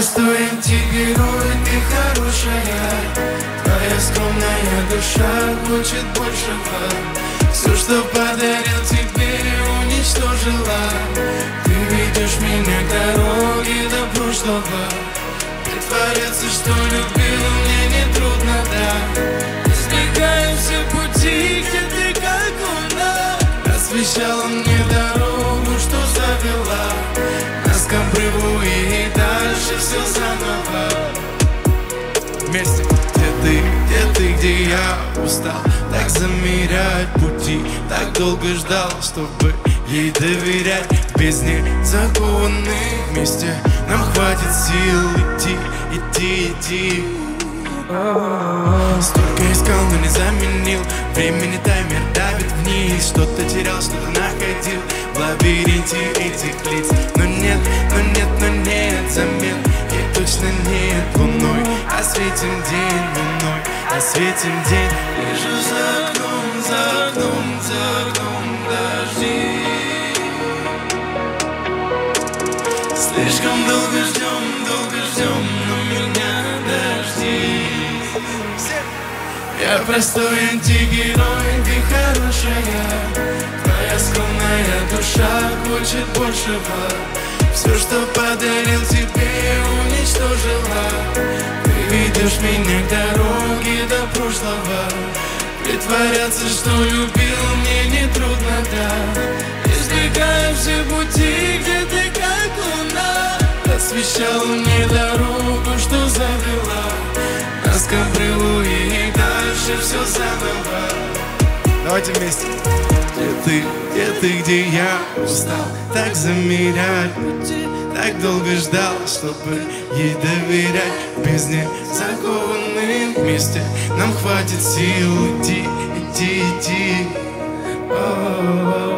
простой антигерой, ты хорошая. Твоя скромная душа хочет большего. Все, что подарил тебе, уничтожила. Ты ведешь меня к дороге до прошлого. Притворяться, что любил, мне не трудно, да. Избегаю все пути, где ты как луна. Освещала мне дорогу, что завела нас к обрыву, и дальше все заново. Вместе, где ты, где я устал так замерять пути, так долго ждал, чтобы ей доверять. В бездне закованы вместе, нам хватит сил идти, идти, идти. Столько искал, но не заменил. Времени таймер давит вниз. Что-то терял, что-то находил в лабиринте этих лиц. Но нет, но нет, но нет замен. И точно нет луной. Осветим день луной, осветим день. Вижу за окном, за окном, за окном дожди. Слишком долго ждем, но меня дожди. Я простой антигерой, ты хорошая. Твоя скромная душа хочет большего. Все, что подарил тебе, уничтожила. Ты ведешь меня к дороге до прошлого. Притворяться, что любил, мне не трудно, да. Избегаю все пути, где ты как луна. Освещала мне дорогу, что завела нас к обрыву, и дальше все заново. Давайте вместе. Где ты, где я устал так замерять пути, так долго ждал, чтобы ей доверять. В бездне закованы вместе, нам хватит сил идти, идти, идти.